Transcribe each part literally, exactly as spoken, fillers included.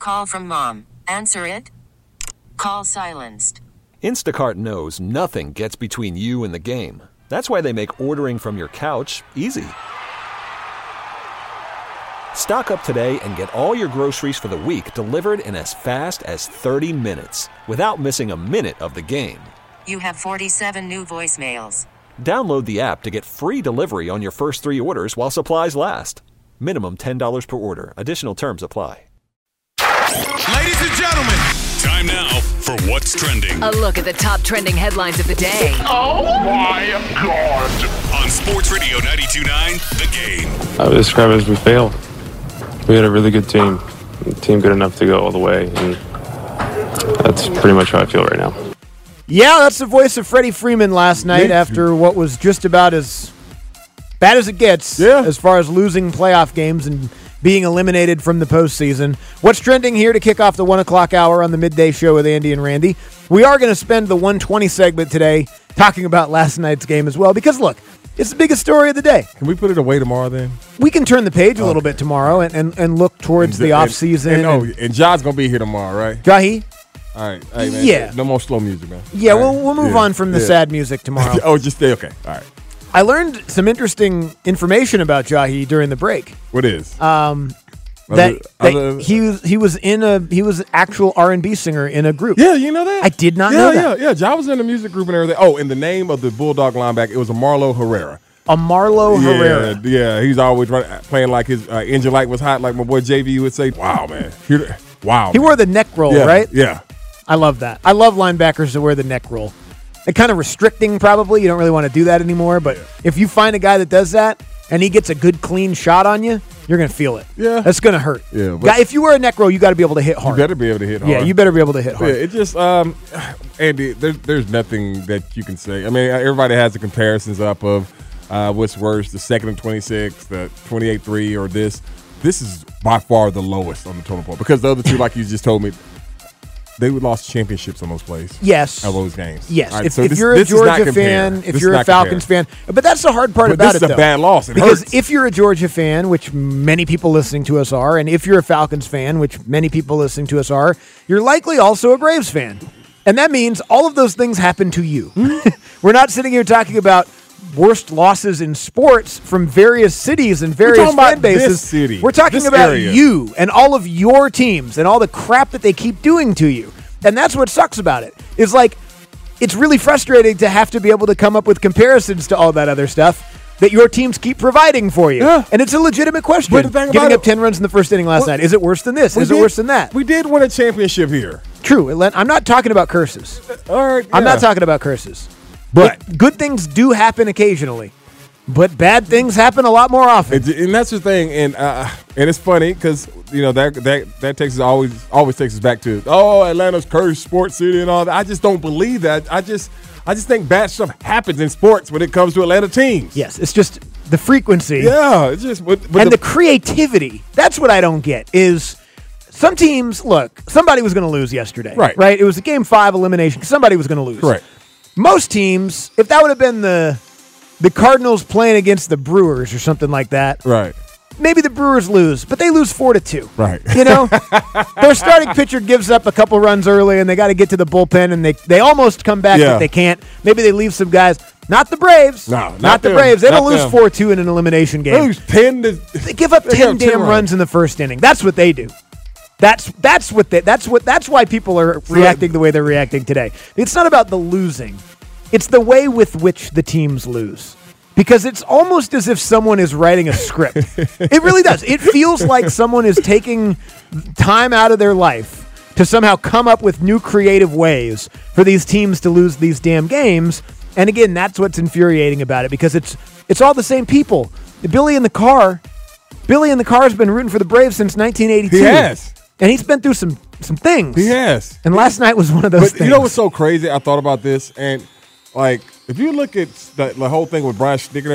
call from mom. Answer it. Call silenced. Instacart knows nothing gets between you and the game. That's why they make ordering from your couch easy. Stock up today and get all your groceries for the week delivered in as fast as thirty minutes without missing a minute of the game. You have forty-seven new voicemails. Download the app to get free delivery on your first three orders while supplies last. Minimum ten dollars per order. Additional terms apply. Ladies and gentlemen, time now for What's Trending. A look at the top trending headlines of the day. Oh my God. On Sports Radio ninety-two point nine, The Game. I would describe it as we failed. We had a really good team. A team good enough to go all the way. And that's pretty much how I feel right now. Yeah, that's the voice of Freddie Freeman last night after what was just about as bad as it gets yeah. as far as losing playoff games and being eliminated from the postseason. What's trending here to kick off the one o'clock hour on the midday show with Andy and Randy? We are going to spend the one twenty segment today talking about last night's game as well because, look, it's the biggest story of the day. Can we put it away tomorrow then? We can turn the page a okay. little bit tomorrow and, and, and look towards and, the offseason. And, and, and, and John's going to be here tomorrow, right? Jahi? All right. Hey, man, yeah. No more slow music, man. Yeah, All we'll, right. we'll move yeah. on from the yeah. sad music tomorrow. oh, just stay. Okay. All right. I learned some interesting information about Jahi during the break. What is? Um, that, other, that other, he was he was in a he was an actual R and B singer in a group. Yeah, you know that? I did not yeah, know that. Yeah, yeah, yeah. I was in a music group and everything. Oh, and the name of the Bulldog linebacker, it was a Marlo Herrera. A Marlo yeah, Herrera. Yeah, he's always running, playing like his uh, engine light was hot, like my boy J V would say. Wow, man. He, wow. He man. wore the neck roll, yeah, right? Yeah. I love that. I love linebackers that wear the neck roll. It's kind of restricting, probably. You don't really want to do that anymore. But yeah. if you find a guy that does that and he gets a good, clean shot on you, you're going to feel it. Yeah. That's going to hurt. Yeah. Guy, if you wear a neck roll, you got to be able to hit hard. You better be able to hit hard. Yeah, you better be able to hit hard. Yeah, it just, um, Andy, there's, there's nothing that you can say. I mean, everybody has the comparisons up of uh, what's worse, the second and twenty-six, the twenty-eight three, or this. This is by far the lowest on the total point because the other two, like you just told me, they would lost championships on those plays. Yes. Of those games. Yes. Right, if so if this, you're a this Georgia fan, if this you're a Falcons compared. fan, but that's the hard part but about this it, is a though. bad loss. It because hurts. if you're a Georgia fan, which many people listening to us are, and if you're a Falcons fan, which many people listening to us are, you're likely also a Braves fan. And that means all of those things happen to you. We're not sitting here talking about worst losses in sports from various cities and various fan bases. This city, We're talking this about area. you and all of your teams and all the crap that they keep doing to you. And that's what sucks about it. Is like, it's really frustrating to have to be able to come up with comparisons to all that other stuff that your teams keep providing for you. Yeah. And it's a legitimate question. But the thing Giving about up it- ten runs in the first inning last Well, night. Is it worse than this? We Is did- it worse than that? We did win a championship here. True. Len, I'm not talking about curses. All right. I'm yeah. not talking about curses. But It- good things do happen occasionally. But bad things happen a lot more often. And, and that's the thing, and uh, and it's funny because you know that that that takes us always always takes us back to oh Atlanta's cursed sports city and all that. I just don't believe that. I just I just think bad stuff happens in sports when it comes to Atlanta teams. Yes, it's just the frequency. Yeah, it's just but, but and the, the creativity. That's what I don't get is some teams, look, somebody was going to lose yesterday. Right. Right? It was a game five elimination. Somebody was going to lose. correct. Most teams, if that would have been the the Cardinals playing against the Brewers or something like that, Right. maybe the Brewers lose, but they lose four to two. Right. You know, their starting pitcher gives up a couple runs early, and they got to get to the bullpen, and they they almost come back, Yeah. but they can't. Maybe they leave some guys. Not the Braves. No, not not the them. Braves. They Not don't lose them. four two in an elimination game. Lose ten to They give up they ten give up damn runs in the first inning. That's what they do. That's that's what they, that's what that's why people are reacting the way they're reacting today. It's not about the losing. It's the way with which the teams lose. Because it's almost as if someone is writing a script. It really does. It feels like someone is taking time out of their life to somehow come up with new creative ways for these teams to lose these damn games. And again, that's what's infuriating about it because it's it's all the same people. Billy in the car, Billy in the car has been rooting for the Braves since nineteen eighty-two. He has. And he's been through some some things. He has. And last night was one of those But things. you know what's so crazy? I thought about this, and like if you look at the, the whole thing with Brian Schnick and everything,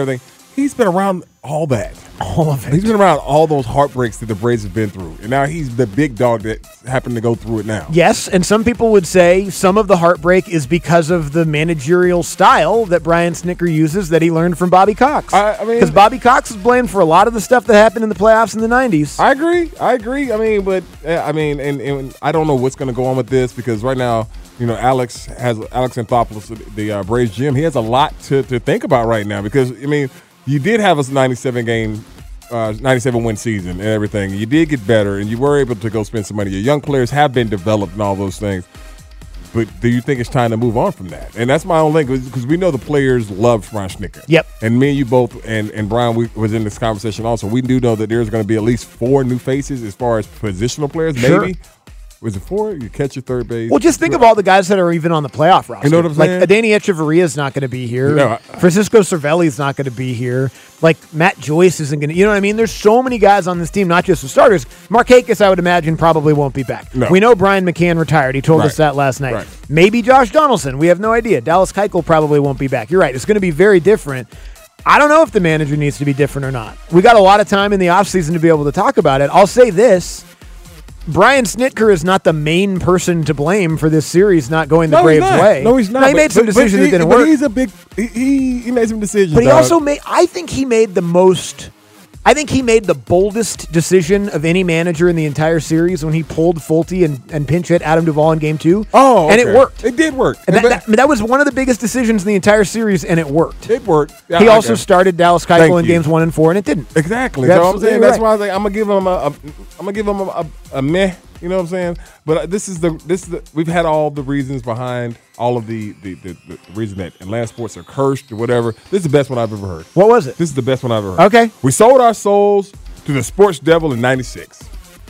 he's been around all that. All of it. He's been around all those heartbreaks that the Braves have been through. And now he's the big dog that happened to go through it now. Yes, and some people would say some of the heartbreak is because of the managerial style that Brian Snitker uses that he learned from Bobby Cox. I, I mean, because Bobby Cox is blamed for a lot of the stuff that happened in the playoffs in the nineties. I agree. I agree. I mean, but uh, I mean, and, and I don't know what's going to go on with this because right now, you know, Alex has Alex Anthopoulos, the uh, Braves G M. He has a lot to, to think about right now because I mean, you did have a ninety-seven game. Uh, ninety-seven win season and everything. You did get better, and you were able to go spend some money. Your young players have been developed and all those things. But do you think it's time to move on from that? And that's my own thing because we know the players loved Brian Snitker. Yep. And me and you both, and, and Brian we, was in this conversation also. We do know that there's going to be at least four new faces as far as positional players, Sure. maybe. Was it four? You catch your third base. Well, just think of all the guys that are even on the playoff roster. You know what I'm saying? Like, Adeiny Echeverria is not going to be here. No, I- Francisco Cervelli is not going to be here. Like, Matt Joyce isn't going to. You know what I mean? There's so many guys on this team, not just the starters. Markakis, I would imagine, probably won't be back. No. We know Brian McCann retired. He told Right. us that last night. Right. Maybe Josh Donaldson. We have no idea. Dallas Keuchel probably won't be back. You're right. It's going to be very different. I don't know if the manager needs to be different or not. We got a lot of time in the offseason to be able to talk about it. I'll say this. Brian Snitker is not the main person to blame for this series not going the no, Braves' he's not. way. No, he's not. Now, he But- made some but- decisions but that he- didn't but work. He's a big. He, he he made some decisions. But he dog. also made. I think he made the most. I think he made the boldest decision of any manager in the entire series when he pulled Fulte and, and pinch hit Adam Duvall in Game Two. Oh, and it okay. worked. It did work. And that, But- that, that was one of the biggest decisions in the entire series, and it worked. It worked. Yeah, he I also got it. started Dallas Thank Keuchel in you. games one and four, and it didn't. Exactly. You're So I'm saying absolutely that's right. why I was like, I'm gonna give him a, a I'm gonna give him a, a, a meh. You know what I'm saying? But uh, this is the this is the we've had all the reasons behind all of the the, the, the reason that Atlanta sports are cursed or whatever. This is the best one I've ever heard. What was it? This is the best one I've ever heard. Okay. We sold our souls to the sports devil in ninety-six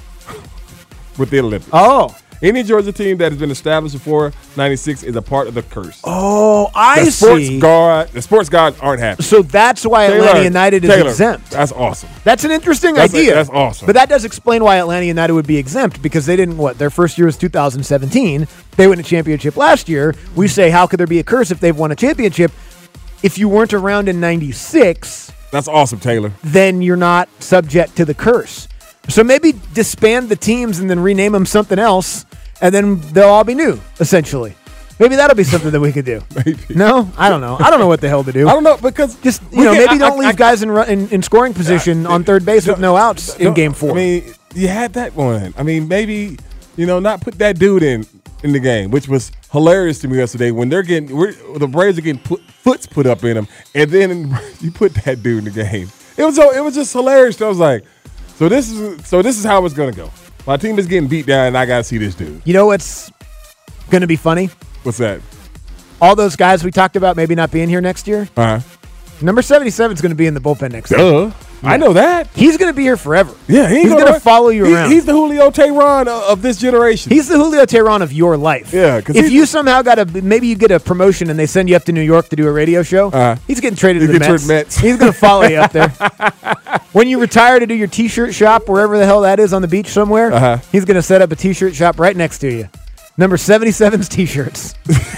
with the Olympics. Oh. Any Georgia team that has been established before ninety-six is a part of the curse. Oh, I the sports see. guard, the sports guards aren't happy. So that's why Taylor, Atlanta United is Taylor, exempt. That's awesome. That's an interesting That's a- idea. that's awesome. But that does explain why Atlanta United would be exempt because they didn't, what, their first year was two thousand seventeen. They won a championship last year. We say, how could there be a curse if they've won a championship? If you weren't around in ninety-six, That's awesome, Taylor. then you're not subject to the curse. So maybe disband the teams and then rename them something else, and then they'll all be new, essentially. Maybe that'll be something that we could do. Maybe. No? I don't know. I don't know what the hell to do. I don't know because Just, you we know, can't- maybe I- don't I- leave I- guys in, run, in in scoring position on third base with no outs in No, game four. I mean, you had that one. I mean, maybe you know, not put that dude in in the game, which was hilarious to me yesterday when they're getting we're, the Braves are getting put, foots put up in them, and then you put that dude in the game. It was so it was just hilarious. I was like, so this is so this is how it's gonna go. My team is getting beat down, and I gotta see this dude. You know what's going to be funny? What's that? All those guys we talked about maybe not being here next year. Uh huh. Number seventy-seven is going to be in the bullpen next year. Duh. I know that. He's going to be here forever. Yeah, he ain't he's going gonna- to follow you he- around. He's the Julio Tehran of, of this generation. He's the Julio Tehran of your life. Yeah, 'cause if he's- you somehow got a maybe you get a promotion and they send you up to New York to do a radio show, Uh-huh. he's getting traded He to the gets Mets. traded Mets. He's going to follow you up there. When you retire to do your T-shirt shop, wherever the hell that is on the beach somewhere, Uh-huh. he's going to set up a T-shirt shop right next to you. Number seventy-seven's T-shirts,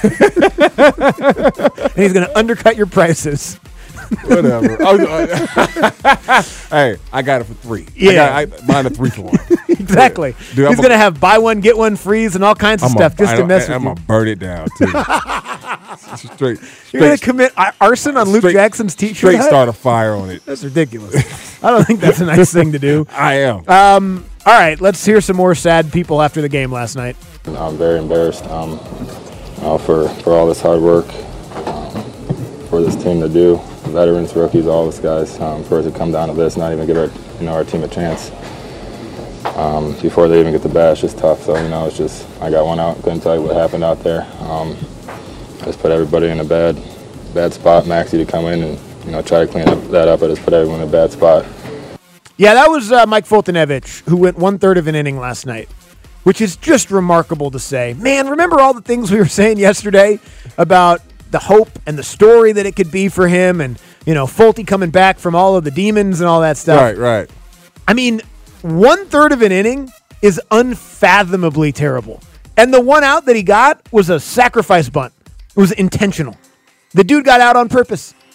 and he's going to undercut your prices. Whatever. Oh, uh, hey, I got it for three. Yeah. I got I, mine a three for one. Exactly. Dude, I'm he's a- going to have buy one get one freeze and all kinds of I'm stuff a, just I to don't- mess I, with I'm you. gonna burn it down too. straight, You're going straight, to commit ar- arson on Luke straight- Jackson's T-shirt. straight hut? start a fire on it. That's ridiculous. I don't think that's a nice thing to do. I am. Um, all right, let's hear some more sad people after the game last night. I'm very embarrassed um, you know, for, for all this hard work um, for this team to do. Veterans, rookies, all those guys, um, for it to come down to this, not even give our, you know, our team a chance um, before they even get the bat. It's just tough. So, you know, it's just, I got one out, couldn't tell you what happened out there. Um, just put everybody in a bad, bad spot. Maxie to come in and, you know, try to clean up that up, but just put everyone in a bad spot. Yeah, that was uh, Mike Fultonevich, who went one-third of an inning last night, which is just remarkable to say. Man, remember all the things we were saying yesterday about the hope and the story that it could be for him and, you know, Fulte coming back from all of the demons and all that stuff. Right, right. I mean, one-third of an inning is unfathomably terrible. And the one out that he got was a sacrifice bunt. It was intentional. The dude got out on purpose.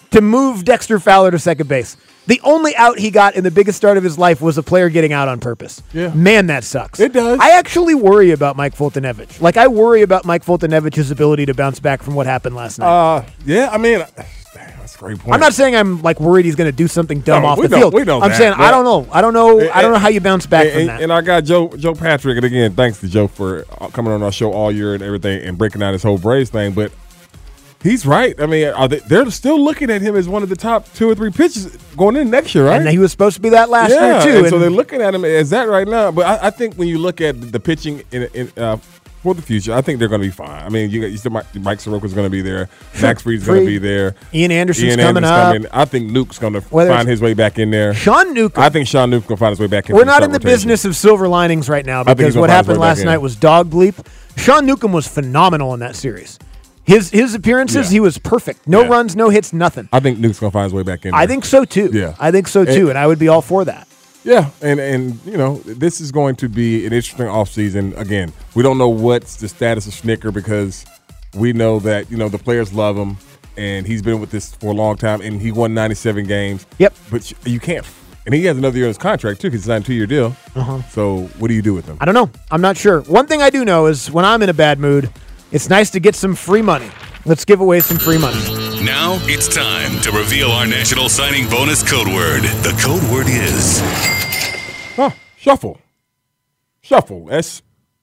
to move Dexter Fowler to second base. The only out he got in the biggest start of his life was a player getting out on purpose. Yeah. Man, that sucks. It does. I actually worry about Mike Foltynewicz. Like, I worry about Mike Foltynewicz's ability to bounce back from what happened last night. Uh, yeah, I mean, that's a great point. I'm not saying I'm like worried he's going to do something dumb No, off we the know- field. we know I'm that, saying but- I don't know. I don't know. And- I don't know how you bounce back and, from and, that. and our guy Joe Joe Patrick, and again, thanks to Joe for uh, coming on our show all year and everything and breaking down this whole Braves thing. But he's right. I mean, are they, they're still looking at him as one of the top two or three pitchers going in next year, right? And he was supposed to be that last yeah, year too. and so and- they're looking at him as that right now. But I, I think when you look at the pitching in, in uh, for the future, I think they're going to be fine. I mean, you, got, you still Mike, Mike Soroka's going to be there. Max Fried's going to Fried. be there. Ian Anderson's Ian coming Anderson's up. coming. I think Nuke's going to Whether find it's- his way back in there. Sean Newcomb. I think Sean Nuke's going to find his way back in. We're for not the in the rotation. business of silver linings right now think because he's gonna what find his happened way back last in. night was dog bleep. Sean Newcomb was phenomenal in that series. His his appearances, Yeah. he was perfect. No Yeah. runs, no hits, nothing. I think Nuke's going to find his way back in there. I think so too. Yeah. I think so too, And- and I would be all for that. Yeah, and and you know this is going to be an interesting offseason. Again, we don't know what's the status of Snicker because we know that you know the players love him, and he's been with this for a long time, and he won ninety-seven games. Yep. But you, you can't, and he has another year on his contract too because he signed a two-year deal. Uh-huh. So what do you do with him? I don't know. I'm not sure. One thing I do know is when I'm in a bad mood, it's nice to get some free money. Let's give away some free money. Now it's time to reveal our national signing bonus code word. The code word is Huh, shuffle, shuffle. S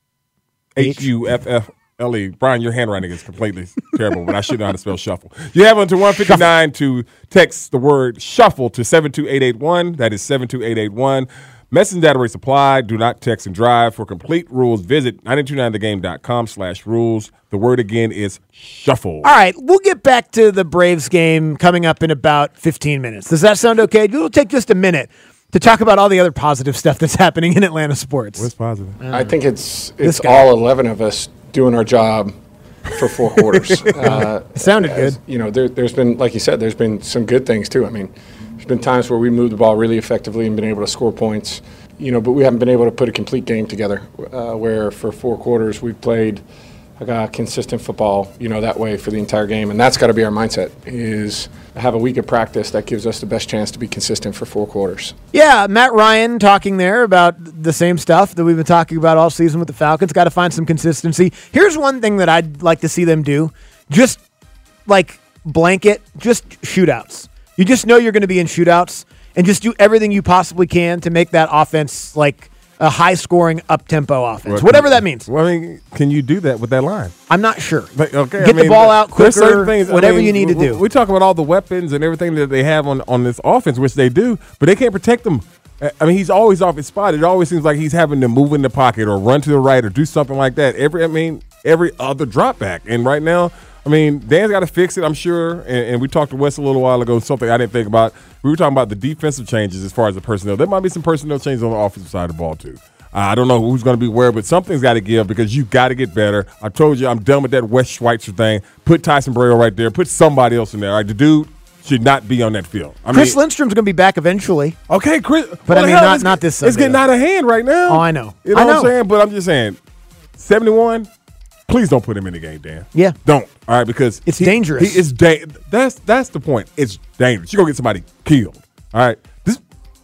H U F F L E. Brian, your handwriting is completely terrible, but I should know how to spell shuffle. You have until one fifty-nine to text the word shuffle to seven two eight eight one. That is seven two eight eight one. Message data rates apply. Do not text and drive. For complete rules, visit nine two nine the game dot com slash rules. The word again is shuffle. All right, we'll get back to the Braves game coming up in about fifteen minutes. Does that sound okay? We'll take just a minute to talk about all the other positive stuff that's happening in Atlanta sports. What's positive? I think it's This it's guy. all eleven of us doing our job for four quarters. Uh, It sounded as- good. You know, there, there's been, like you said, there's been some good things too. I mean, there's been times where we moved the ball really effectively and been able to score points. You know, but we haven't been able to put a complete game together. Uh, where for four quarters we've played uh, consistent football. You know, that way for the entire game, and that's got to be our mindset: is have a week of practice that gives us the best chance to be consistent for four quarters. Yeah, Matt Ryan talking there about the same stuff that we've been talking about all season with the Falcons. Got to find some consistency. Here's one thing that I'd like to see them do. Just like blanket, just shootouts. You just know you're going to be in shootouts and just do everything you possibly can to make that offense like a high-scoring, up-tempo offense, Well, whatever that means. Well, I mean, can you do that with that line? I'm not sure. But, okay, Get I the mean, ball out there's quicker, certain things- I whatever mean, you need to we- do. We talk about all the weapons and everything that they have on, on this offense, which they do, but they can't protect them. I mean, he's always off his spot. It always seems like he's having to move in the pocket or run to the right or do something like that. Every, I mean, every other drop back. And right now, I mean, Dan's got to fix it, I'm sure. And, and we talked to Wes a little while ago, something I didn't think about. We were talking about the defensive changes as far as the personnel. There might be some personnel changes on the offensive side of the ball, too. I don't know who's going to be where, but something's got to give because you got to get better. I told you I'm done with that Wes Schweitzer thing. Put Tyson Braille right there. Put somebody else in there. All right, the dude should not be on that field. I Chris mean, Lindstrom's going to be back eventually. okay, Chris. But I well, mean, hell, not- it's- not this It's Sunday, getting though. out of hand right now. Oh, I know. You know I what know. I'm saying? But I'm just saying, seventy-one. Please don't put him in the game, Dan. Yeah. Don't. All right, because It's he- dangerous. He is da- That's that's the point. It's dangerous. You're gonna get somebody killed. All right. This.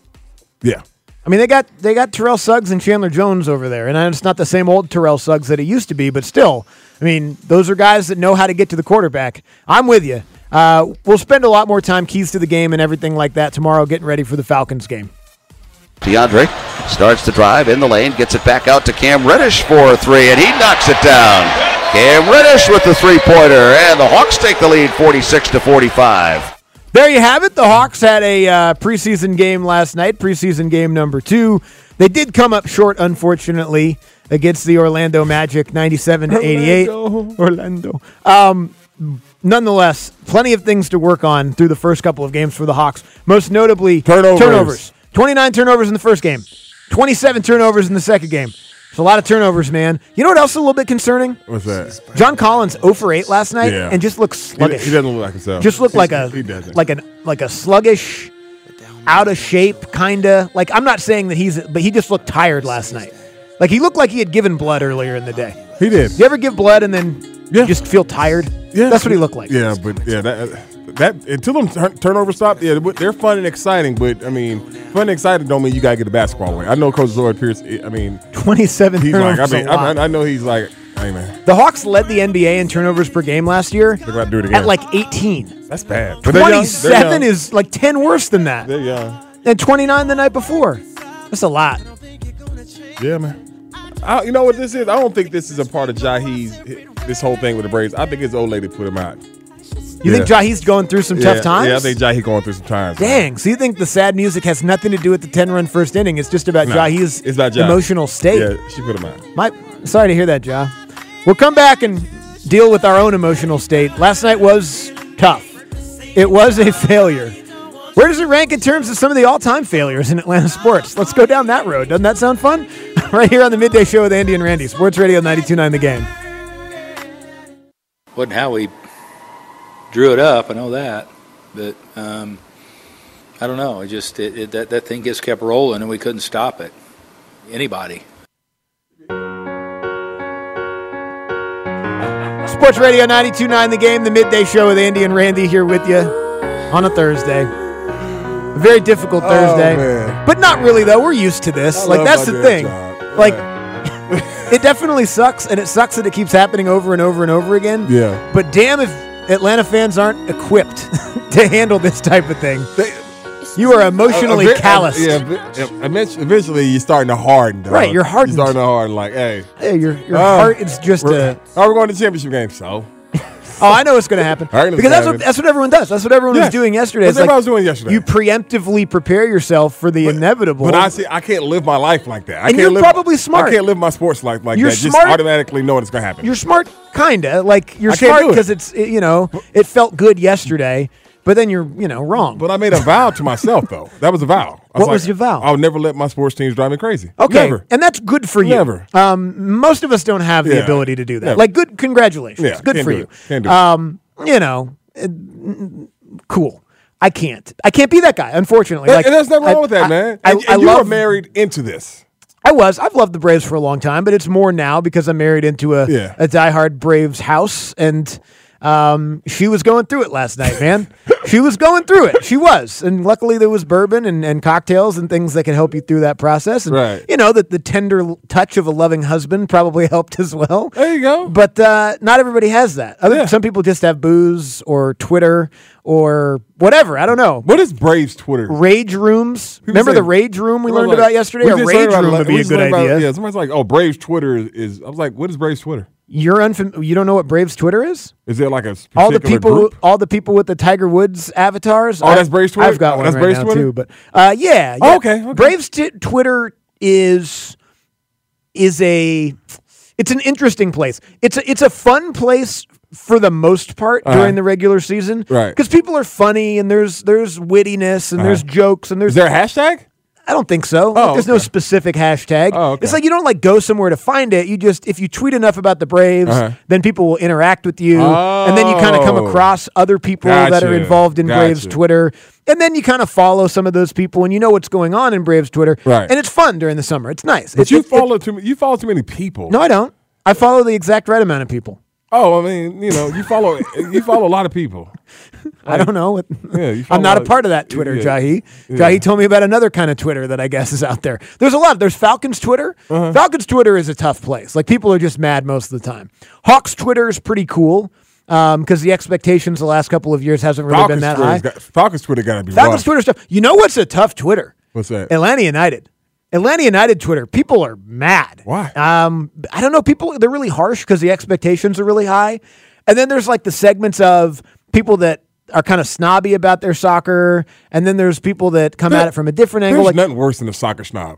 Yeah. I mean, they got they got Terrell Suggs and Chandler Jones over there, and it's not the same old Terrell Suggs that it used to be, but still, I mean, those are guys that know how to get to the quarterback. I'm with you. Uh, we'll spend a lot more time keys to the game and everything like that tomorrow, getting ready for the Falcons game. DeAndre starts to drive in the lane, gets it back out to Cam Reddish for three, and he knocks it down. Cam Reddish with the three-pointer, and the Hawks take the lead forty-six to forty-five. There you have it. The Hawks had a uh, preseason game last night, preseason game number two. They did come up short, unfortunately, against the Orlando Magic, ninety-seven to eighty-eight. Orlando. Um, nonetheless, plenty of things to work on through the first couple of games for the Hawks, most notably Turnovers. turnovers. twenty-nine turnovers in the first game, twenty-seven turnovers in the second game. It's a lot of turnovers, man. You know what else is a little bit concerning? What's that? John Collins zero for eight last night Yeah. and just looks He, sluggish. he doesn't look like himself. Just looked like a He doesn't. like an like a sluggish, out of shape kinda. Like I'm not saying that he's, but he just looked tired last night. Like he looked like he had given blood earlier in the day. He did. You ever give blood and then Yeah. you just feel tired? Yeah. That's what he looked like. Yeah, but yeah, that, that that until them turn, turnovers stop, yeah, they're fun and exciting. But I mean, fun and exciting don't mean you gotta get the basketball away. I know Coach Lloyd Pierce. I mean, twenty-seven he's like, I turnovers mean, a lot. I, I know he's like, hey man. The Hawks led the N B A in turnovers per game last year. They're about to do it again At like eighteen. That's bad. But they're young. They're twenty-seven young. is like ten worse than that. They're young. And twenty-nine the night before. That's a lot. Yeah, man. I, you know what this is? I don't think this is a part of Jahi's, this whole thing with the Braves. I think his old lady put him out. You yeah. think Jahi's going through some yeah, tough times? Yeah, I think Jahi going through some times. Dang. Man. So you think the sad music has nothing to do with the ten-run first inning? It's just about No, Jahi's it's about Jahi. emotional state. Yeah, she put him out. My, sorry to hear that, Ja. We'll come back and deal with our own emotional state. Last night was tough. It was a failure. Where does it rank in terms of some of the all-time failures in Atlanta sports? Let's go down that road. Doesn't that sound fun? Right here on the Midday Show with Andy and Randy. Sports Radio ninety-two point nine The Game. Wasn't how we drew it up, I know that. But um, I don't know. It just it, it, that, that thing just kept rolling, and we couldn't stop it. Anybody. Sports Radio ninety-two point nine The Game, the Midday Show with Andy and Randy here with you on a Thursday. A very difficult Thursday. Oh, but not really, though. We're used to this. I like, love that's my the dad thing. job. Like, it definitely sucks, and it sucks that it keeps happening over and over and over again. Yeah. But damn if Atlanta fans aren't equipped to handle this type of thing. They, you are emotionally uh, uh, calloused. Uh, yeah, eventually, eventually you're starting to harden. Dog. Right, you're hardened. You're starting to harden, like, hey. Hey, your, your uh, heart is just a... Oh, we're going to the championship game, so... Oh, I know what's going to happen. Because that's what, that's what everyone does. That's what everyone yes. was doing yesterday. That's it's what like I was doing yesterday. You preemptively prepare yourself for the but, inevitable. But I see, I can't live my life like that. I and can't you're live, probably smart. I can't live my sports life like you're that. Smart, just automatically knowing it's going to happen. You're smart, kind of. Like, you're I can't smart do it. because it's, it, you know, it felt good yesterday, but then you're, you know, wrong. But I made a vow to myself, though. That was a vow. I What was, was like, your vow? I'll never let my sports teams drive me crazy. Okay, Never. and that's good for you. Never. Um, most of us don't have the Yeah. ability to do that. Never. Like, good, congratulations. Yeah, good can't for do you. it. Can't do it. Um, you know, uh, cool. I can't. I can't be that guy, unfortunately. And, like, and there's nothing wrong I- with that, I- man. I, And, I, and you love, were married into this. I was. I've loved the Braves for a long time, but it's more now because I'm married into a, Yeah. a diehard Braves house, and um, she was going through it last night, man. She was going through it. She was. And luckily there was bourbon and, and cocktails and things that can help you through that process. And, Right. you know, that the tender touch of a loving husband probably helped as well. There you go. But uh, not everybody has that. Other, Yeah. Some people just have booze or Twitter or whatever. I don't know. What is Braves Twitter? Rage rooms. People Remember say- the rage room we Well, learned like, about yesterday? we A just rage learned about room it, would we be a just good learned about it. idea. Yeah, somebody's like, "Oh, Braves Twitter is." I was like, "What is Braves Twitter?" You're unfam- You don't know what Braves Twitter is? Is there like a All the particular people, group? all the people with the Tiger Woods avatars. Oh, that's Braves Twitter? I've got Oh, one that's right Braves now Twitter? too. But uh, yeah, Oh, yeah. okay, okay. Braves t- Twitter is is a it's an interesting place. It's a, it's a fun place for the most part Uh-huh. during the regular season, Right. Because people are funny and there's there's wittiness and Uh-huh. there's jokes and there's Is there a hashtag? I don't think so. Oh, Like, there's no okay. specific hashtag. Oh, okay. It's like you don't like go somewhere to find it. You just if you tweet enough about the Braves, Uh-huh. then people will interact with you, and then you kind of come Oh. across other people that are Gotcha. involved in Braves Gotcha. Twitter, and then you kind of follow some of those people, and you know what's going on in Braves Twitter, Right. And it's fun during the summer. It's nice. But It- you it- it- follow too. You follow too many people. no, I don't. I follow the exact right amount of people. Oh, I mean, you know, you follow. you follow a lot of people. I don't know. Yeah, you I'm follow not a lot- part of that Twitter, yeah. Jahi. Yeah. Jahi told me about another kind of Twitter that I guess is out there. There's a lot. There's Falcons Twitter. Uh-huh. Falcons Twitter is a tough place. Like, people are just mad most of the time. Hawks Twitter is pretty cool because um, the expectations the last couple of years hasn't really Falcons been that Twitter's high. Got, Falcons Twitter got to be Falcons rough. Twitter stuff. You know what's a tough Twitter? What's that? Atlanta United. Atlanta United Twitter. People are mad. Why? Um, I don't know. People, they're really harsh because the expectations are really high. And then there's like the segments of people that are kind of snobby about their soccer. And then there's people that come There- at it from a different angle. There's Like, nothing worse than a soccer snob.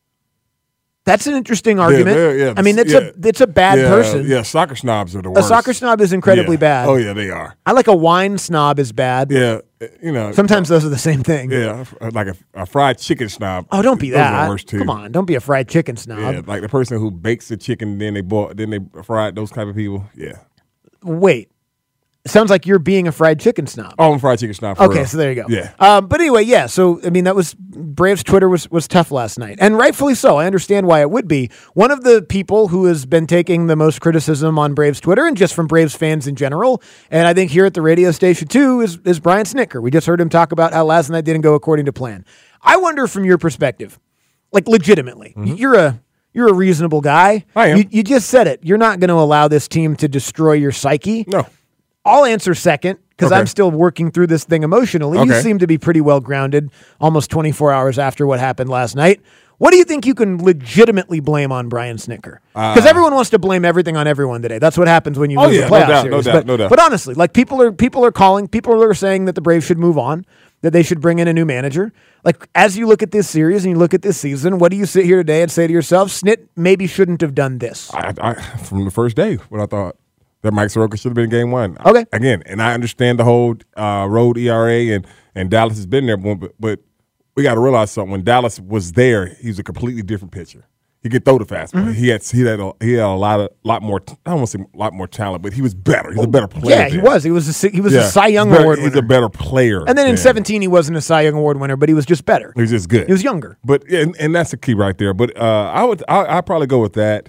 that's an interesting argument. Yeah, yeah, I mean, it's yeah. a it's a bad yeah, person. Yeah, soccer snobs are the A worst. soccer snob is incredibly Yeah. bad. Oh yeah, they are. I like a wine snob is bad. Yeah, you know. Sometimes those are the same thing. Yeah, like a, a fried chicken snob. Oh, don't be Those that. Are the worst too. Come on, don't be a fried chicken snob. Yeah, like the person who bakes the chicken, then they boil, then they fry it. Those type of people. Yeah. Wait. It sounds like you're being a fried chicken snob. Oh, I'm a fried chicken snob. For okay, real. so there you go. Yeah. Um, but anyway, yeah. So I mean, that was Braves Twitter was was tough last night, and rightfully so. I understand why it would be. One of the people who has been taking the most criticism on Braves Twitter, and just from Braves fans in general, and I think here at the radio station too, is is Brian Snitker. We just heard him talk about how last night didn't go according to plan. I wonder, from your perspective, like legitimately, mm-hmm. you're a you're a reasonable guy. I am. You, you just said it. You're not going to allow this team to destroy your psyche. No. I'll answer second because okay. I'm still working through this thing emotionally. Okay. You seem to be pretty well grounded almost twenty-four hours after what happened last night. What do you think you can legitimately blame on Brian Snitker? Because uh, everyone wants to blame everything on everyone today. That's what happens when you oh lose yeah, the playoff no doubt, series. No doubt, but, no doubt. but honestly, like people are people are calling, people are saying that the Braves should move on, that they should bring in a new manager. Like as you look at this series and you look at this season, what do you sit here today and say to yourself, Snit maybe shouldn't have done this? I, I, from the first day, when I thought that Mike Soroka should have been in game one. Okay. Again, and I understand the whole uh, road E R A, and, and Dallas has been there, but, but we got to realize something. When Dallas was there, he was a completely different pitcher. He could throw the fastball. Mm-hmm. He had he had a, he had a lot of lot more. I don't want to say a lot more talent, but he was better. He's a better player. Yeah, he then. was. He was a he was yeah. a Cy Young better, Award winner. He's a better player. And then than. in seventeen, he wasn't a Cy Young Award winner, but he was just better. He was just good. He was younger. But and, and that's the key right there. But uh, I would I I'd probably go with that.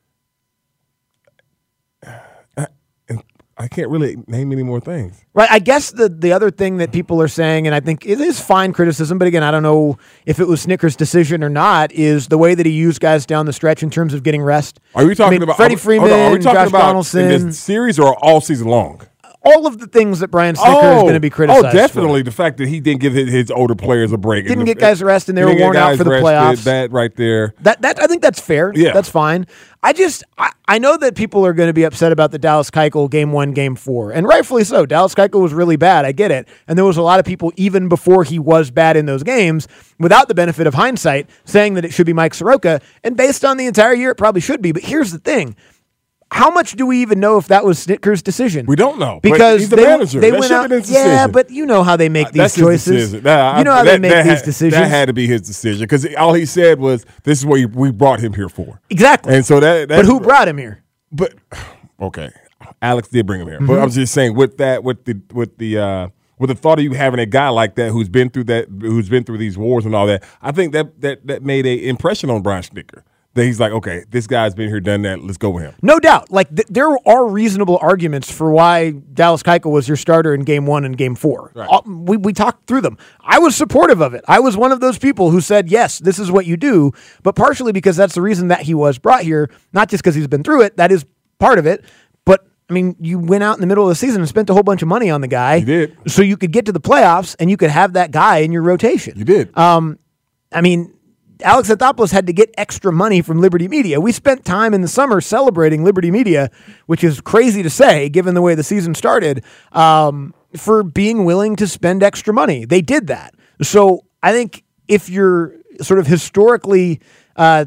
I can't really name any more things. Right. I guess the, the other thing that people are saying, and I think it is fine criticism, but again, I don't know if it was Snitker's decision or not, is the way that he used guys down the stretch in terms of getting rest. Are we talking I mean, about Freddie Freeman, on, are we talking Josh about Donaldson, in this series or all season long? All of the things that Brian Snitker oh, is going to be criticized Oh, definitely. for. The fact that he didn't give his, his older players a break. Didn't the, get guys rest, and they were worn out for the rested, playoffs. That right there. That that I think that's fair. Yeah. That's fine. I just, I, I know that people are going to be upset about the Dallas Keuchel game one, game four, and rightfully so. Dallas Keuchel was really bad. I get it. And there was a lot of people, even before he was bad in those games, without the benefit of hindsight, saying that it should be Mike Soroka. And based on the entire year, it probably should be. But here's the thing. How much do we even know if that was Snitker's decision? We don't know. Because he's the they, manager. they that went out. His yeah, but you know how they make uh, these choices. Nah, you know how that, they make that these had, decisions. That had to be his decision because all he said was, "This is what we, we brought him here for." Exactly. And so that. that but who brought him here? But okay, Alex did bring him here. Mm-hmm. But I'm just saying, with that, with the with the uh, with the thought of you having a guy like that who's been through that, who's been through these wars and all that, I think that that that made a impression on Brian Snitker. That he's like, okay, this guy's been here, done that. Let's go with him. No doubt. Like th- there are reasonable arguments for why Dallas Keuchel was your starter in Game One and Game Four. Right. All, we we talked through them. I was supportive of it. I was one of those people who said, yes, this is what you do. But partially because that's the reason that he was brought here, not just because he's been through it. That is part of it. But I mean, you went out in the middle of the season and spent a whole bunch of money on the guy. You did. So you could get to the playoffs and you could have that guy in your rotation. You did. Um, I mean. Alex Anthopoulos had to get extra money from Liberty Media. We spent time in the summer celebrating Liberty Media, which is crazy to say given the way the season started, um, for being willing to spend extra money. They did that. So I think if you're sort of historically uh,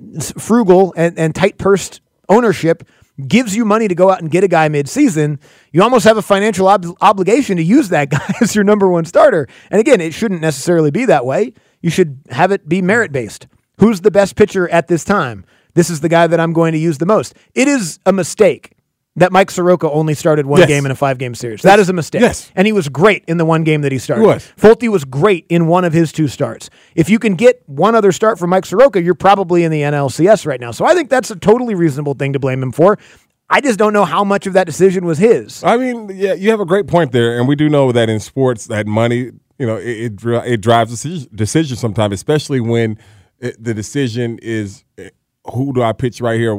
frugal and, and tight-pursed ownership gives you money to go out and get a guy mid-season, you almost have a financial ob- obligation to use that guy as your number one starter. And again, it shouldn't necessarily be that way. You should have it be merit-based. Who's the best pitcher at this time? This is the guy that I'm going to use the most. It is a mistake that Mike Soroka only started one yes. game in a five-game series. That is a mistake. Yes. And he was great in the one game that he started. He was. Folty was great in one of his two starts. If you can get one other start from Mike Soroka, you're probably in the N L C S right now. So I think that's a totally reasonable thing to blame him for. I just don't know how much of that decision was his. I mean, yeah, you have a great point there, and we do know that in sports, that money, you know, it it, it drives decisions decision sometimes, especially when it, the decision is who do I pitch right here,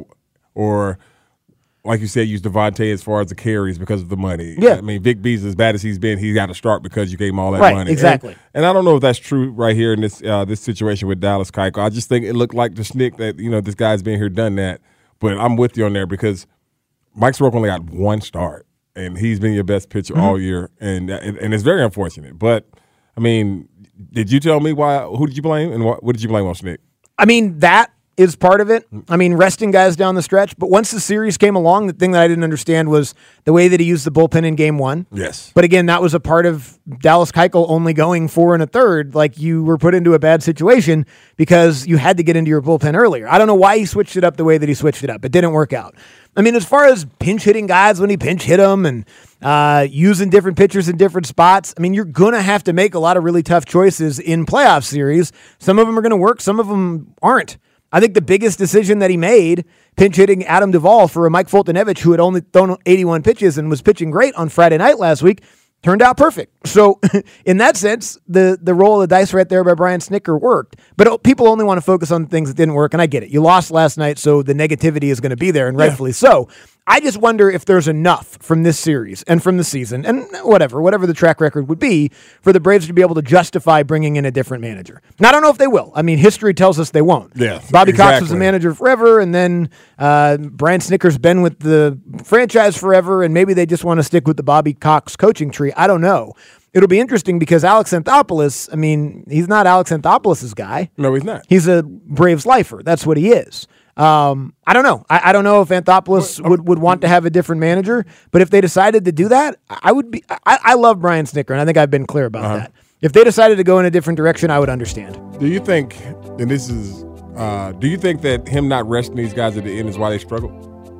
or like you said, use Devontae as far as the carries because of the money. Yeah, I mean, Vic Beasley, as bad as he's been, he's got to start because you gave him all that right, money. Exactly. And, and I don't know if that's true right here in this uh, this situation with Dallas Keuchel. I just think it looked like the snick that you know this guy's been here, done that. But I'm with you on there because Mike Soroka only got one start, and he's been your best pitcher mm-hmm. all year, and, and and it's very unfortunate. But I mean, did you tell me why? Who did you blame, and what, what did you blame on Snick? I mean that is part of it. I mean, resting guys down the stretch. But once the series came along, the thing that I didn't understand was the way that he used the bullpen in game one. Yes. But again, that was a part of Dallas Keuchel only going four and a third. Like, you were put into a bad situation because you had to get into your bullpen earlier. I don't know why he switched it up the way that he switched it up. It didn't work out. I mean, as far as pinch hitting guys when he pinch hit them and uh, using different pitchers in different spots, I mean, you're going to have to make a lot of really tough choices in playoff series. Some of them are going to work. Some of them aren't. I think the biggest decision that he made, pinch hitting Adam Duvall for a Mike Foltynewicz, who had only thrown eighty-one pitches and was pitching great on Friday night last week, turned out perfect. So in that sense, the the roll of the dice right there by Brian Snitker worked. But people only want to focus on things that didn't work, and I get it. You lost last night, so the negativity is going to be there, and rightfully yeah. so. I just wonder if there's enough from this series and from the season, and whatever, whatever the track record would be, for the Braves to be able to justify bringing in a different manager. Now, I don't know if they will. I mean, history tells us they won't. Yeah, Bobby exactly. Cox was the manager forever, and then uh, Brian Snitker's been with the franchise forever, and maybe they just want to stick with the Bobby Cox coaching tree. I don't know. It'll be interesting because Alex Anthopoulos, I mean, he's not Alex Anthopoulos' guy. No, he's not. He's a Braves lifer. That's what he is. Um, I don't know. I, I don't know if Anthopoulos would, would want to have a different manager, but if they decided to do that, I would be. I, I love Brian Snitker, and I think I've been clear about uh-huh. that. If they decided to go in a different direction, I would understand. Do you think, and this is, uh, do you think that him not resting these guys at the end is why they struggle?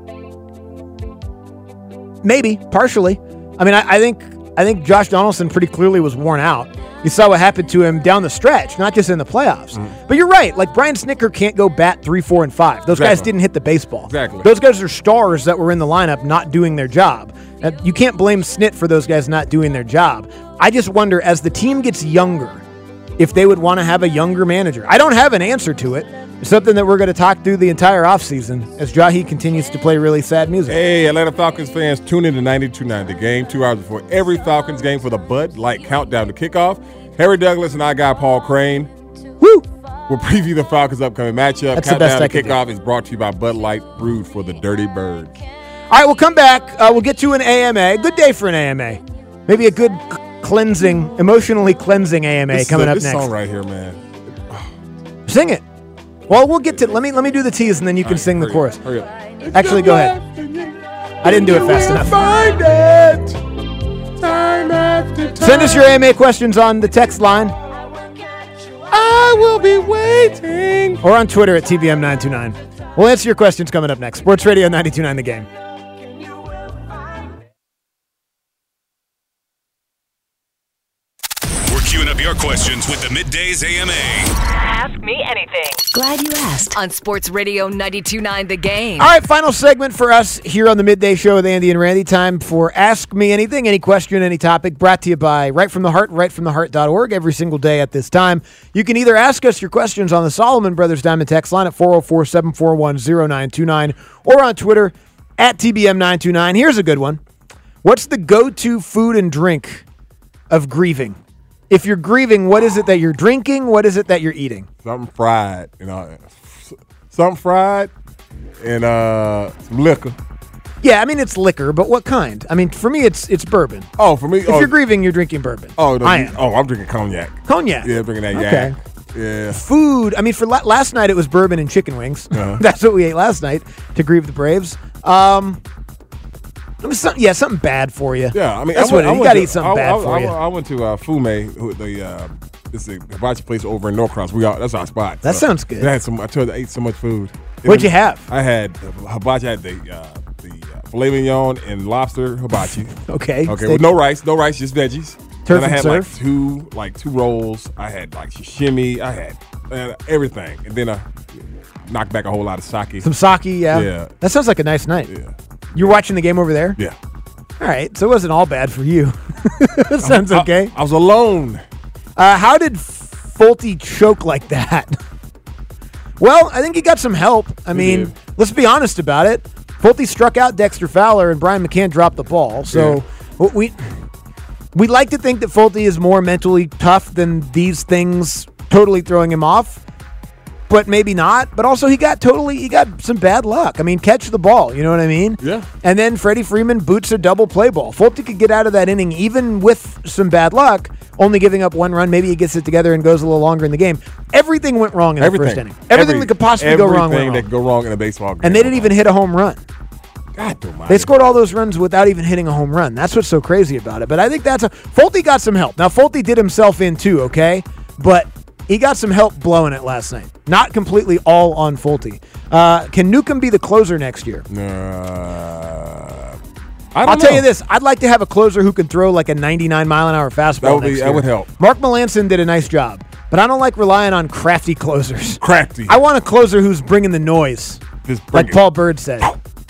Maybe, partially. I mean, I, I think I think Josh Donaldson pretty clearly was worn out. You saw what happened to him down the stretch, not just in the playoffs. Mm. But you're right. Like, Brian Snitker can't go bat three, four, and five. Those exactly. guys didn't hit the baseball. Exactly. Those guys are stars that were in the lineup not doing their job. Uh, you can't blame Snit for those guys not doing their job. I just wonder, as the team gets younger, if they would want to have a younger manager. I don't have an answer to it. It's something that we're going to talk through the entire offseason as Jahi continues to play really sad music. Hey, Atlanta Falcons fans, tune in to ninety-two point nine The Game, two hours before every Falcons game for the Bud Light countdown to kickoff. Harry Douglas and our guy Paul Crane Woo! will preview the Falcons' upcoming matchup. That's countdown the to kickoff is brought to you by Bud Light, brewed for the Dirty Bird. All right, we'll come back. Uh, we'll get to an A M A. Good day for an A M A. Maybe a good c- cleansing, emotionally cleansing A M A this coming a, up this next. This song right here, man. Sing it. Well, we'll get to let me let me do the tease and then you can right, sing the chorus. Up, hurry up. Actually, go ahead. I didn't do it fast enough. Find it. Time after time. Send us your A M A questions on the text line. I will be waiting. Or on Twitter at T B M nine two nine. We'll answer your questions coming up next. Sports Radio ninety-two point nine The Game. Queuing up your questions with the Middays A M A. Ask me anything. Glad you asked. On Sports Radio ninety-two point nine The Game. All right, final segment for us here on the Midday Show with Andy and Randy. Time for Ask Me Anything, any question, any topic, brought to you by Right From The Heart, right from the heart dot org. Every single day at this time, you can either ask us your questions on the Solomon Brothers Diamond text line at four oh four, seven four one, oh nine two nine or on Twitter at T B M nine two nine. Here's a good one. What's the go-to food and drink of grieving? If you're grieving, what is it that you're drinking? What is it that you're eating? Something fried, you know, something fried and uh, some liquor. Yeah, I mean, it's liquor, but what kind? I mean, for me, it's it's bourbon. Oh, for me, if oh, you're grieving, you're drinking bourbon. Oh, no, I am. Oh, I'm drinking cognac. Cognac. Yeah, drinking that okay. yak. Yeah. Food. I mean, for la- last night it was bourbon and chicken wings. Uh-huh. That's what we ate last night to grieve the Braves. Um. I mean, some, yeah, something bad for you. Yeah, I mean, that's I went, what it, you got to eat something I, bad I, for I, you. I went to uh, Fume, who, the uh, this is a hibachi place over in Norcross. We are that's our spot. That so sounds good. I had some. I told you I ate so much food. What'd you have? I had hibachi. I had the uh, the uh, filet mignon and lobster hibachi. okay. Okay. Steak. With no rice, no rice, just veggies. Turf and I had and like surf? two like two rolls. I had like sashimi. I had uh, everything, and then I knocked back a whole lot of sake. Some sake, yeah. Yeah. That sounds like a nice night. Yeah. You're watching the game over there? Yeah. All right, so it wasn't all bad for you. That sounds I, okay. I, I was alone. Uh, how did Folty choke like that? Well, I think he got some help. I He mean, did. let's be honest about it. Folty struck out Dexter Fowler, and Brian McCann dropped the ball. So Yeah. we we like to think that Folty is more mentally tough than these things totally throwing him off. but maybe not. But also, he got totally, he got some bad luck. I mean, catch the ball, you know what I mean? Yeah. And then Freddie Freeman boots a double play ball. Folty could get out of that inning even with some bad luck, only giving up one run. Maybe he gets it together and goes a little longer in the game. Everything went wrong in everything. the first inning. Everything Every, that could possibly go wrong went wrong. Everything that could go wrong in a baseball game. And they didn't even hit a home run. God almighty. They scored all those runs without even hitting a home run. That's what's so crazy about it. But I think that's a Folty got some help. Now Folty did himself in too, okay? But he got some help blowing it last night. Not completely all on Folty. Uh, can Newcomb be the closer next year? Uh, I don't I'll know. tell you this. I'd like to have a closer who can throw like a ninety-nine mile an hour fastball That would be- next that year. would help. Mark Melanson did a nice job. But I don't like relying on crafty closers. Crafty. I want a closer who's bringing the noise. Just bring Like it. Paul Bird said.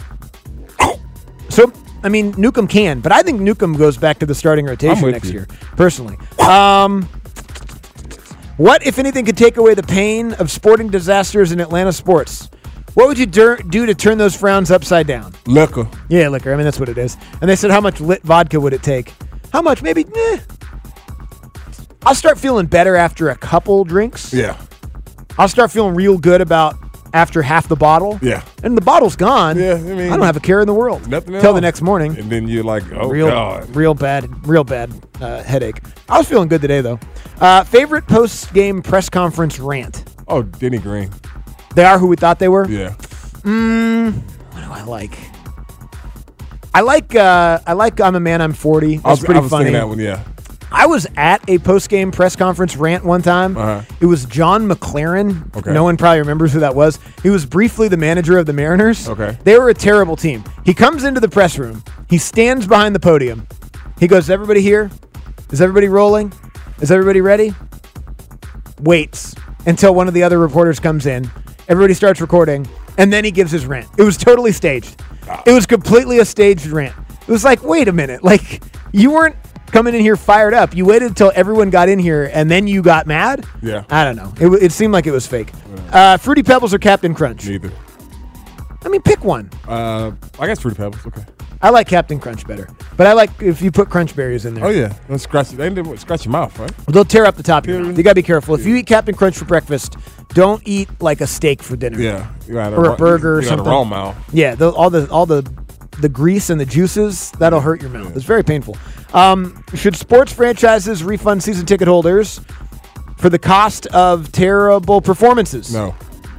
So, I mean, Newcomb can, but I think Newcomb goes back to the starting I'm rotation with next you. year, personally. Um, what, if anything, could take away the pain of sporting disasters in Atlanta sports? What would you dur- do to turn those frowns upside down? Liquor. Yeah, liquor. I mean, that's what it is. And they said, how much lit vodka would it take? How much? Maybe, eh. I'll start feeling better after a couple drinks. Yeah. I'll start feeling real good about after half the bottle. Yeah. And the bottle's gone. Yeah, I mean, I don't have a care in the world. Nothing at Till all. the next morning. And then you're like, oh, real, God. real bad, real bad uh, headache. I was feeling good today, though. Uh, favorite post-game press conference rant? Oh, Denny Green. They are who we thought they were? Yeah. Mm, what do I like? I like, uh, I like I'm a Man, I'm forty. That's I was, pretty I was funny. thinking that one, yeah. I was at a post-game press conference rant one time. Uh-huh. It was John McLaren. Okay. No one probably remembers who that was. He was briefly the manager of the Mariners. Okay. They were a terrible team. He comes into the press room. He stands behind the podium. He goes, "Is everybody here? Is everybody rolling? Is everybody ready?" Waits until one of the other reporters comes in. Everybody starts recording, and then he gives his rant. It was totally staged. It was completely a staged rant. It was like, wait a minute. Like, you weren't coming in here fired up. You waited until everyone got in here, and then you got mad? Yeah. I don't know. It, w- it seemed like it was fake. Uh, Fruity Pebbles or Captain Crunch? Neither. I mean, pick one. Uh, I guess Fruity Pebbles. Okay. I like Captain Crunch better. But I like if you put Crunch Berries in there. Oh, yeah. Don't scratch, they didn't scratch your mouth, right? They'll tear up the top of your mouth. You got to be careful. If you eat Captain Crunch for breakfast, don't eat like a steak for dinner. Yeah. You got or a burger or you got something. a raw mouth. Yeah, the, all the all the the grease and the juices, that'll hurt your mouth. It's very painful. Um, should sports franchises refund season ticket holders for the cost of terrible performances? No.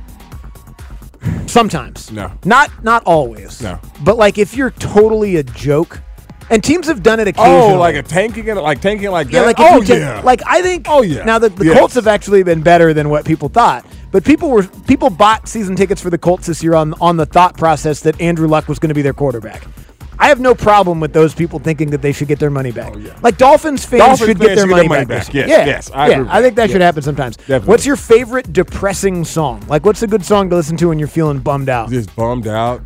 Sometimes. No. Not not always. No. But like if you're totally a joke, and teams have done it occasionally. Oh, like a tanking it, like tanking like Yeah, that. like if oh you take- yeah. like I think. Oh yeah. Now the, the Yes. Colts have actually been better than what people thought, but people were people bought season tickets for the Colts this year on on the thought process that Andrew Luck was going to be their quarterback. I have no problem with those people thinking that they should get their money back. Oh, yeah. Like Dolphins fans Dolphins should fans get their should money, get their money back. back. Yes, yeah, yes, I yeah. agree with I think that that. should Yes. happen sometimes. Definitely. What's your favorite depressing song? Like, what's a good song to listen to when you're feeling bummed out? Just bummed out.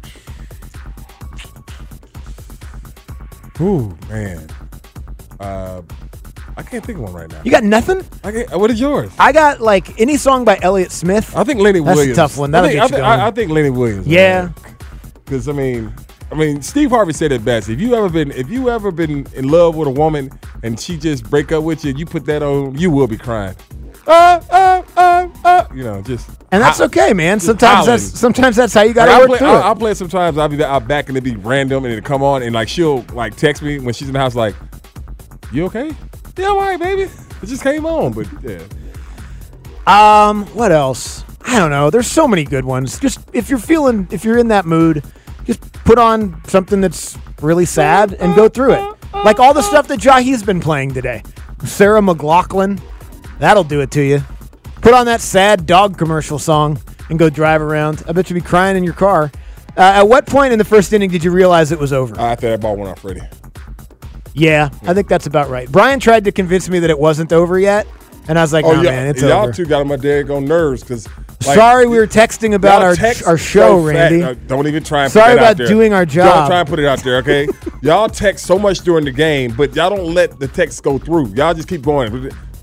Ooh, man. Uh, I can't think of one right now. You got nothing? I can't, what is yours? I got like any song by Elliott Smith. I think Lenny That's Williams. a tough one. I That'll think, get I you think, going. I, I think Lenny Williams. Yeah. Because I mean, I mean, Steve Harvey said it best. If you ever been, if you ever been in love with a woman and she just break up with you, you put that on, you will be crying. Uh, uh, uh, uh, you know, just And that's ho- okay, man. just Sometimes howling. that's sometimes that's how you got Like, to I'll work play, through I'll, it. I'll play it sometimes. I'll be out back and it'll be random and it'll come on and like she'll like text me when she's in the house like, "You okay? Yeah, all right, baby." It just came on, but yeah. Um, what else? I don't know. There's so many good ones. Just if you're feeling, if you're in that mood, just put on something that's really sad and go through it. Like all the stuff that Jahi's been playing today. Sarah McLachlan, that'll do it to you. Put on that sad dog commercial song and go drive around. I bet you'll be crying in your car. Uh, at what point in the first inning did you realize it was over? After that ball went off, Freddie. Yeah, I think that's about right. Brian tried to convince me that it wasn't over yet, and I was like, Oh, no, yeah. man, it's y'all over. two got on my daggone nerves because. Like, Sorry we were texting about y'all our text our show, so fat. Randy. Uh, don't even try and Sorry put that about out there. doing our job. Don't try and put it out there, okay? Y'all text so much during the game, but y'all don't let the text go through. Y'all just keep going. Like,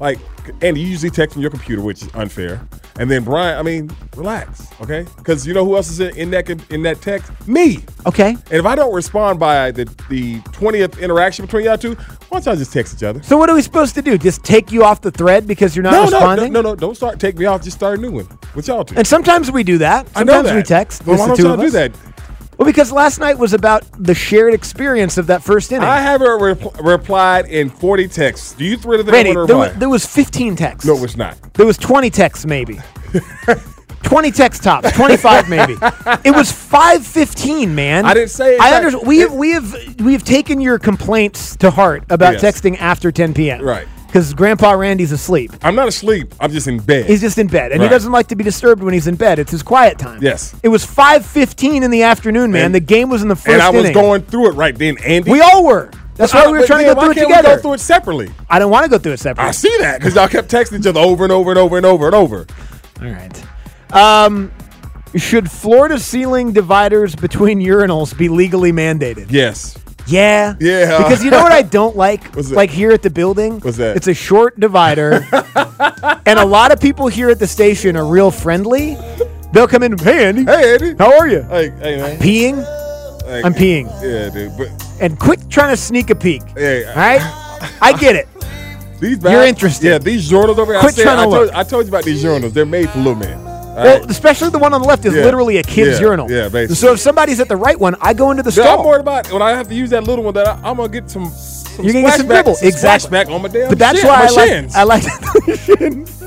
Andy, you usually text on your computer, which is unfair. And then Brian, I mean, relax, okay? Because you know who else is in, in that in that text? Me. Okay. And if I don't respond by the the twentieth interaction between y'all two, why don't y'all just text each other? So what are we supposed to do? Just take you off the thread because you're not no, responding? No, no, no, no, don't start. Take me off. Just start a new one with y'all two. And sometimes we do that. Sometimes I know that. we text. Well, why don't y'all do that? Well, because last night was about the shared experience of that first inning. I haven't re- replied in forty texts. Do you three that Randy, I want to there reply? was, there was fifteen texts. No, it's not. There was twenty texts maybe. twenty texts tops, twenty-five maybe. It was five fifteen, man. I didn't say it. I understand. We have we have we have taken your complaints to heart about Yes. texting after ten p.m. Right. Because Grandpa Randy's asleep. I'm not asleep. I'm just in bed. He's just in bed, and Right. he doesn't like to be disturbed when he's in bed. It's his quiet time. Yes. It was five fifteen in the afternoon, man. And- the game was in the first and I was inning. going through it right then, Andy. We all were. That's why we were But trying then to go why through it can't together. We go through it separately. I don't want to go through it separately. I see that because y'all kept texting each other over and over and over and over and over. All right. Um, should floor-to-ceiling dividers between urinals be legally mandated? Yes. Yeah. Yeah. Because you know what I don't like? What's that? Like here at the building? What's that? It's a short divider, and a lot of people here at the station are real friendly. They'll come in, hey, Andy. Hey, Andy. How are you? Hey, hey, man. Peeing? Hey, I'm peeing. Yeah, dude. But And quit trying to sneak a peek. hey, All right? I get it. these You're interested. Yeah, these journals over here. Quit I, said, trying to I, told, look. I told you about these journals. They're made for little men. All Well, right? especially the one on the left is Yeah. literally a kid's Yeah. urinal. Yeah, basically. So if somebody's at the right one, I go into the Dude, stall. I'm worried about when I have to use that little one that I, I'm gonna get some. some You're gonna get some splashback- dribble. some Exactly. splashback on my damn. But that's shit, why my I like, shins. I like the shins.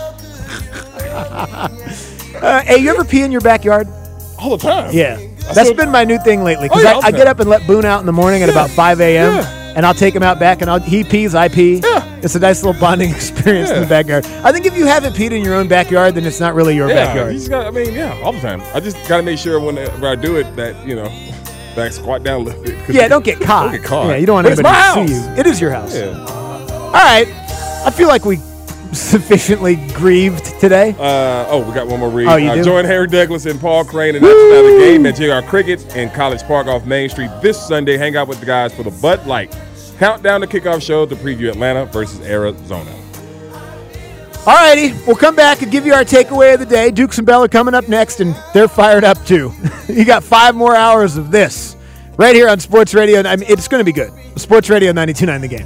uh, hey, you ever pee in your backyard? all the time. Yeah. I That's still- been my new thing lately. Because Oh, yeah, I, all I the get time. up and let Boone out in the morning at Yeah. about five a.m. Yeah. and I'll take him out back, and I'll, he pees, I pee. Yeah. It's a nice little bonding experience in Yeah. the backyard. I think if you haven't peed in your own backyard, then it's not really your Yeah, backyard. you just got. I mean, yeah, all the time. I just got to make sure whenever I do it that you know, that I squat down a little bit. 'cause Yeah, don't get caught. Don't get caught. Yeah, you don't want But it's anybody my to see house. you. It is your house. Yeah. All right. I feel like we sufficiently grieved today. Uh, oh, we got one more read. Oh, you uh, do? Join Harry Douglas and Paul Crane and that's another game at J R Cricket in College Park off Main Street this Sunday. Hang out with the guys for the Bud Light Countdown to Kickoff show to preview Atlanta versus Arizona. All righty. We'll come back and give you our takeaway of the day. Dukes and Bell are coming up next, and they're fired up too. You got five more hours of this right here on Sports Radio. I mean, it's going to be good. Sports Radio ninety-two point nine The Game.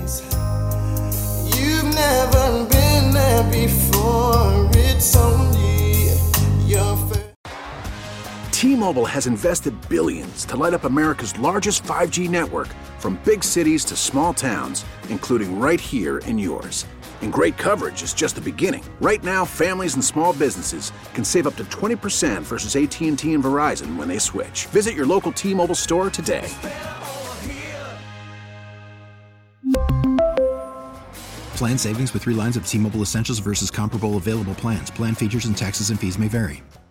You've never been there before. It's only your first. T-Mobile has invested billions to light up America's largest five G network, from big cities to small towns, including right here in yours. And great coverage is just the beginning. Right now, families and small businesses can save up to twenty percent versus A T and T and Verizon when they switch. Visit your local T-Mobile store today. Plan savings with three lines of T-Mobile Essentials versus comparable available plans. Plan features and taxes and fees may vary.